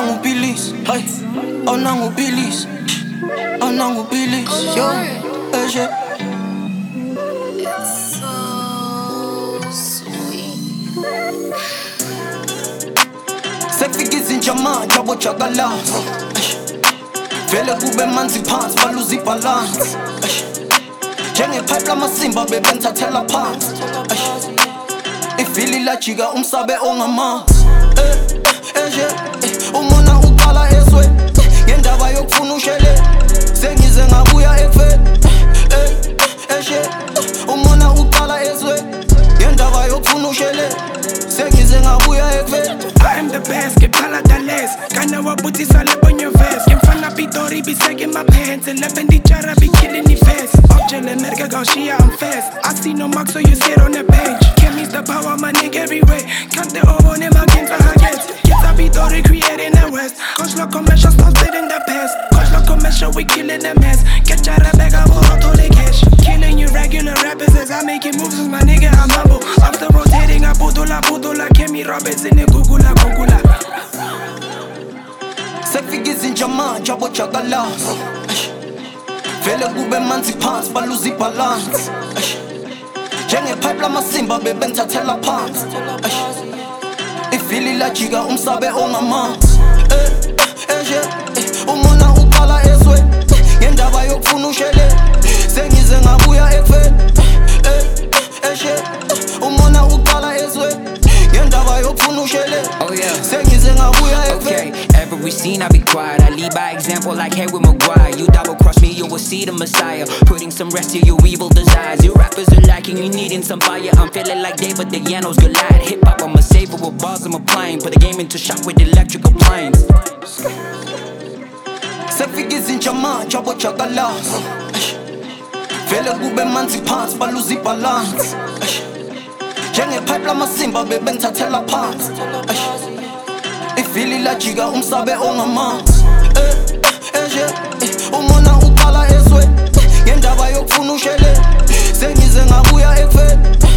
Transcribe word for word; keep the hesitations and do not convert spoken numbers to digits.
nangubilis, hey, oh nangubilis, oh nangubilis, yo, eje. It's so sweet. Sekufika izinja manje abojakalazi, vele kube manzi phansi baluza ibhalansi, njengepipe lamasimba bebengithathela phansi, ifili lajika umsabe ongamanzi. Eje, umona uqala eswe ngendaba yokufuna ushele sengize ngabuya ekufeni. Eje, umona uqala eswe ngendaba yokufuna ushele sengize ngabuya ekufeni. I am the best, get palatales. Kana wabuti sale on your vest. Get fana pitori, be sagging my pants. Eleven di chara, be killing the fest. Object America, go she I'm fast. I see no mark, so you sit on the bench. Chemist the power, my nigga everywhere. Count the over, them against the highest. Get a pitori, creating the west. Coach look commercial, stop in the past. Coach look commercial, we killing the mess. Get chara, bag up, all to the cash. Killing you regular rappers as I make it moves with my nigga, I'm humble. After rotating, I putula, putula, Kemi Roberts in the Google. Sekufika izinja manje abojakalazi, vele kube manzi phansi baluza ibhalansi, njengepipe lamasimba bebengithathela phansi, ifili lajika umsabe ongamanzi. Eje, umona uqala eswe ngendaba yokufuna ushele sengize ngabuya ekufeni. Eje, umona uqala eswe ngendaba yokufuna ushele sengize ngabuya ekufeni. Every scene I be quiet, I lead by example like hey with Maguire. You double cross me, you will see the Messiah, putting some rest to your evil desires. You rappers are lacking, you needing some fire. I'm feeling like David, the Yanos Goliath. Hip hop, I'm a saver with bars, I'm applying. Put the game into shock with electric appliance. Sekufika izinja manje abojakalazi, vele kube manzi phansi baluza ibhalansi, njengepipe lamasimba bebengithathela phansi, ifili lajika umsabe ongamanzi. Eje, umona uqala eswe ngendaba yokufuna ushele sengize ngabuya ekufeni.